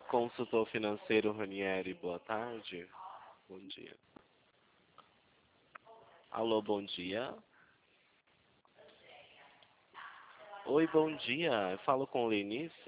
Consultor financeiro Ranieri, boa tarde. Bom dia. Alô, bom dia. Oi, bom dia. Eu falo com Lenice.